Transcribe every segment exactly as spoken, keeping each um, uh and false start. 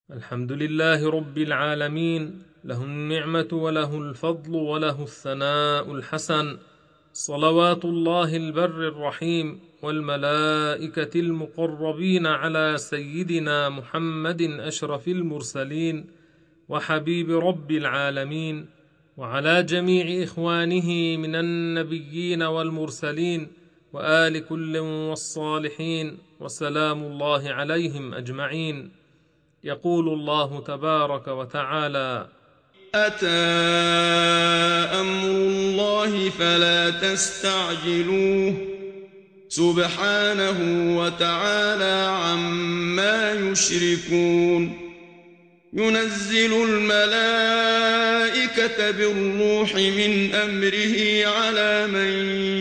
الحمد لله رب العالمين، له النعمة وله الفضل وله الثناء الحسن، صلوات الله البر الرحيم والملائكة المقربين على سيدنا محمد أشرف المرسلين وحبيب رب العالمين، وعلى جميع إخوانه من النبيين والمرسلين وآل كل والصالحين، وسلام الله عليهم أجمعين. يقول الله تبارك وتعالى: أتى أمر الله فلا تستعجلوه سبحانه وتعالى عما يشركون. ينزل الملائكة بالروح من أمره على من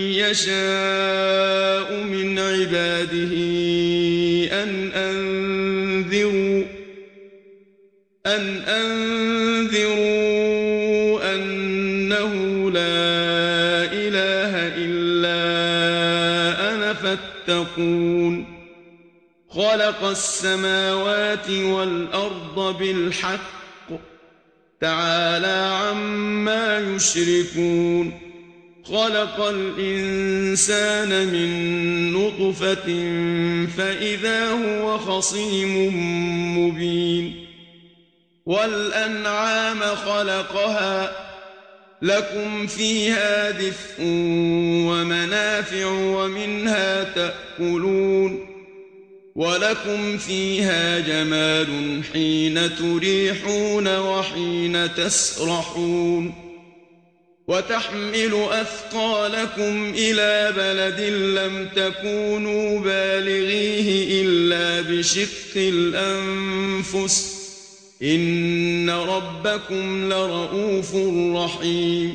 يشاء من عباده أن أنذروا أن أنذروا أنه لا إله إلا أنا فاتقون. خلق السماوات والأرض بالحق تعالى عما يشركون. خلق الإنسان من نطفة فإذا هو خصيم مبين. والأنعام خلقها لكم فيها دفء ومنافع ومنها تأكلون. ولكم فيها جمال حين تريحون وحين تسرحون. وتحمل أثقالكم إلى بلد لم تكونوا بالغيه إلا بشق الأنفس إن ربكم لرؤوف رحيم.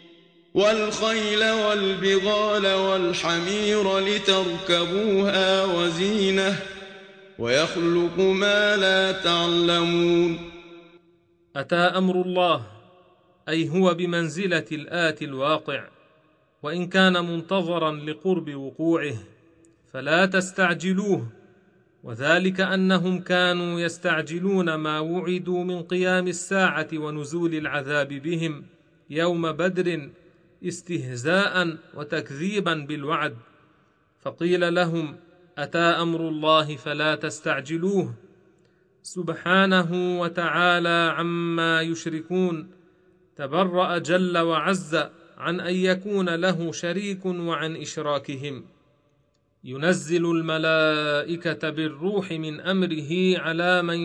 والخيل والبغال والحمير لتركبوها وزينة ويخلق ما لا تعلمون. أتى أمر الله، أي هو بمنزلة الآتي الواقع، وإن كان منتظرا لقرب وقوعه، فلا تستعجلوه، وذلك أنهم كانوا يستعجلون ما وعدوا من قيام الساعة ونزول العذاب بهم يوم بدر استهزاء وتكذيبا بالوعد، فقيل لهم: أتى أمر الله فلا تستعجلوه سبحانه وتعالى عما يشركون. تبرأ جل وعز عن أن يكون له شريك وعن إشراكهم. ينزل الملائكة بالروح من أمره على من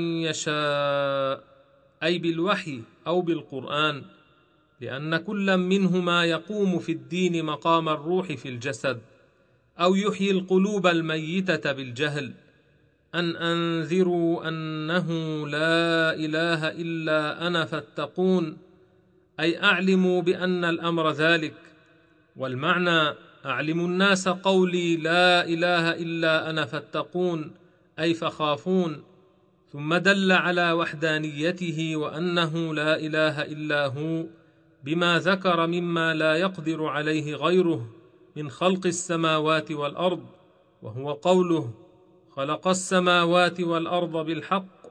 يشاء، أي بالوحي أو بالقرآن، لأن كل منهما يقوم في الدين مقام الروح في الجسد، أو يحيي القلوب الميتة بالجهل. أن أنذروا أنه لا إله إلا أنا فاتقون، أي أعلموا بأن الأمر ذلك. والمعنى: أعلموا الناس قولي لا إله إلا أنا فاتقون، أي فخافون. ثم دل على وحدانيته وأنه لا إله إلا هو بما ذكر مما لا يقدر عليه غيره من خلق السماوات والأرض، وهو قوله: خلق السماوات والأرض بالحق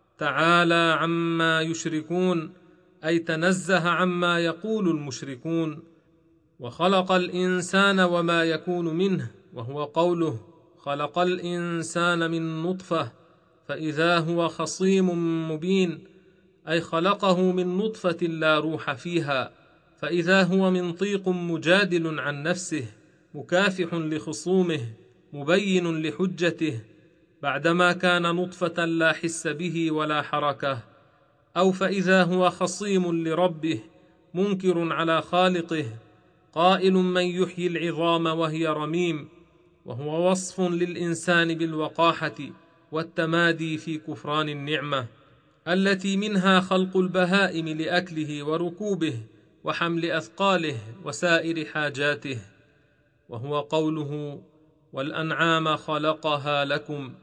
تعالى عما يشركون، أي تنزه عما يقول المشركون. وخلق الإنسان وما يكون منه، وهو قوله: خلق الإنسان من نطفة فإذا هو خصيم مبين، أي خلقه من نطفة لا روح فيها، فإذا هو منطيق مجادل عن نفسه مكافح لخصومه مبين لحجته، بعدما كان نطفة لا حس به ولا حركة. أو فإذا هو خصيم لربه منكر على خالقه قائل: من يحيي العظام وهي رميم، وهو وصف للإنسان بالوقاحة والتمادي في كفران النعمة التي منها خلق البهائم لأكله وركوبه وحمل أثقاله وسائر حاجاته، وهو قوله: والأنعام خلقها لكم،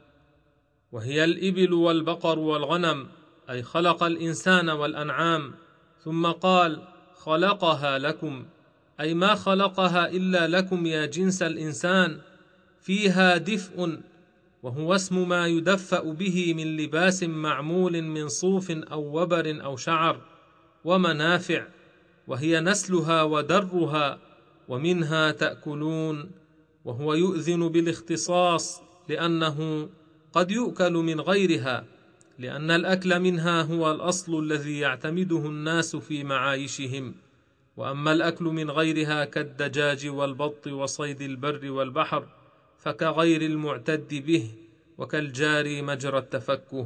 وهي الإبل والبقر والغنم، أي خلق الإنسان والأنعام. ثم قال: خلقها لكم، أي ما خلقها إلا لكم يا جنس الإنسان، فيها دفء وهو اسم ما يدفأ به من لباس معمول من صوف أو وبر أو شعر، ومنافع، وهي نسلها ودرها، ومنها تأكلون. وهو يؤذن بالاختصاص لأنه قد يؤكل من غيرها، لأن الأكل منها هو الأصل الذي يعتمده الناس في معايشهم. وأما الأكل من غيرها كالدجاج والبط وصيد البر والبحر فكغير المعتد به، وكالجاري مجرى التفكه.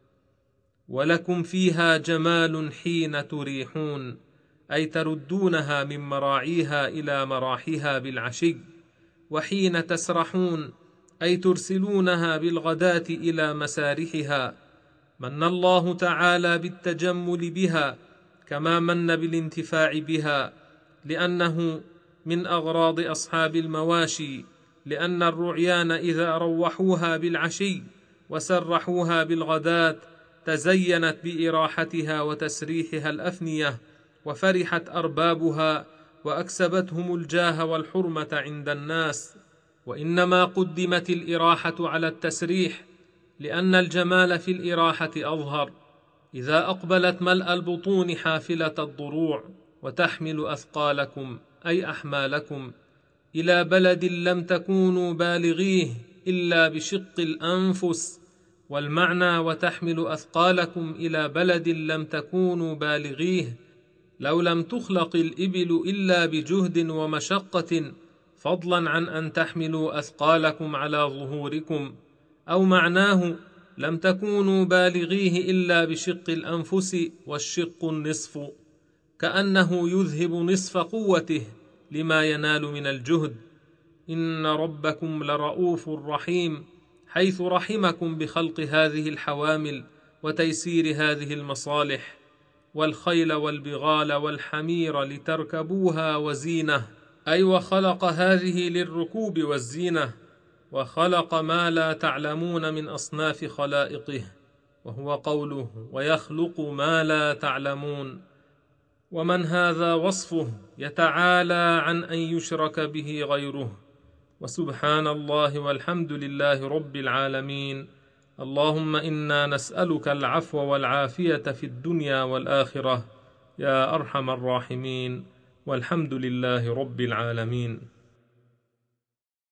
ولكم فيها جمال حين تريحون، أي تردونها من مراعيها إلى مراحها بالعشي، وحين تسرحون، أي ترسلونها بالغداة إلى مسارحها. من الله تعالى بالتجمل بها كما من بالانتفاع بها، لأنه من أغراض أصحاب المواشي، لأن الرعيان إذا روحوها بالعشي وسرحوها بالغداة تزينت بإراحتها وتسريحها الأفنية، وفرحت أربابها وأكسبتهم الجاه والحرمة عند الناس. وإنما قدمت الإراحة على التسريح لأن الجمال في الإراحة أظهر. إذا أقبلت ملء البطون حافلة الضروع وتحمل أثقالكم أي أحمالكم إلى بلد لم تكونوا بالغيه إلا بشق الأنفس، والمعنى وتحمل أثقالكم إلى بلد لم تكونوا بالغيه لو لم تخلق الإبل إلا بجهد ومشقة، فضلا عن أن تحملوا أثقالكم على ظهوركم. أو معناه لم تكونوا بالغيه إلا بشق الأنفس، والشق النصف، كأنه يذهب نصف قوته لما ينال من الجهد. إن ربكم لرؤوف رحيم، حيث رحمكم بخلق هذه الحوامل وتيسير هذه المصالح، والخيل والبغال والحمير لتركبوها وزينة، أي وخلق هذه للركوب والزينة، وخلق ما لا تعلمون من أصناف خلائقه، وهو قوله ويخلق ما لا تعلمون. ومن هذا وصفه يتعالى عن أن يشرك به غيره. وسبحان الله والحمد لله رب العالمين. اللهم إنا نسألك العفو والعافية في الدنيا والآخرة يا أرحم الراحمين، والحمد لله رب العالمين.